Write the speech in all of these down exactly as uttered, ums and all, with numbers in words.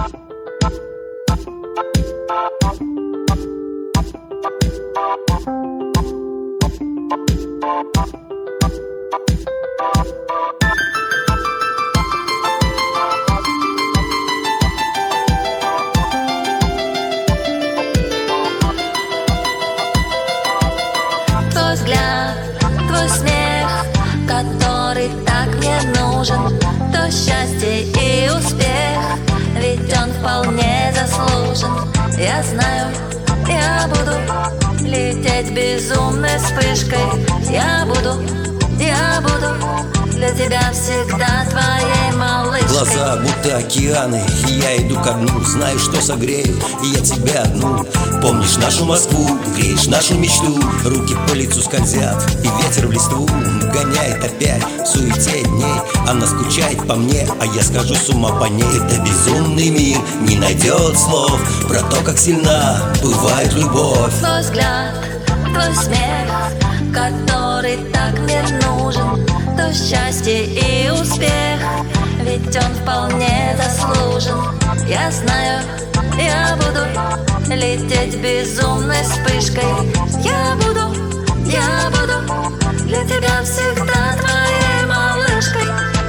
Твой взгляд, твой смех, который так мне нужен, то счастье и успех, ведь он вполне заслужен. Я знаю, я буду лететь безумной вспышкой. Я буду, я буду для тебя всегда твоей малышкой. Глаза будто океаны, и я иду ко дну. Знаю, что согрею, и я тебя одну. Помнишь нашу Москву, греешь нашу мечту. Руки по лицу скользят, и ветер в листву гоняет опять в суете дней. Она скучает по мне, а я схожу с ума по ней. Это безумный мир, не найдет слов про то, как сильна бывает любовь. Твой взгляд, твой смех, который так мне нужен, то счастье и успех, ведь он вполне заслужен. Я знаю, я буду лететь безумной вспышкой. Я буду, я буду для тебя всегда твоей малышкой.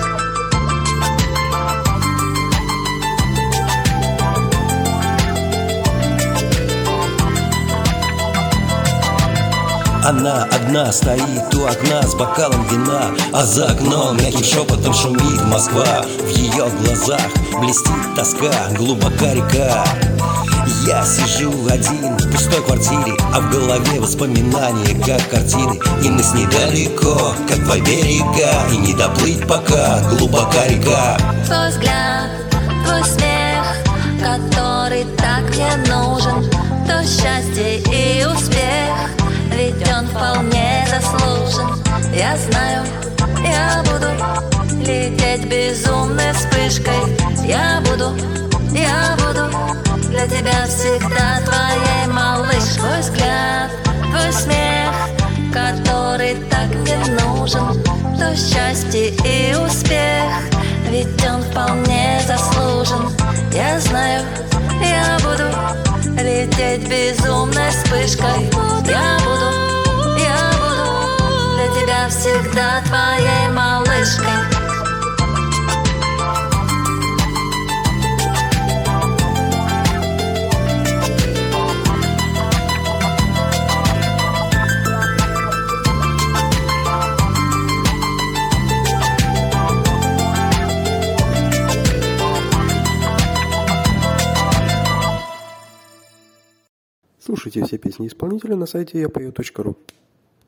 Она одна стоит у окна с бокалом вина, а за окном мягким шепотом шумит Москва. В ее глазах блестит тоска, глубока река. Я сижу один в пустой квартире, а в голове воспоминания, как картины. И мы с ней далеко, как два берега, и не доплыть пока, глубока река. Твой взгляд, твой смех, который так мне нужен, то счастье и успех, ведь он вполне заслужен. Я знаю, я буду лететь безумной вспышкой. Я буду, я буду для тебя всегда твоей малышкой. Твой взгляд, твой смех, который так мне нужен, то счастье и успех, ведь он вполне заслужен. Я знаю, я буду лететь безумной вспышкой. Я буду, я буду для тебя всегда твоей малышкой. Слушайте все песни исполнителя на сайте я пою точка ру.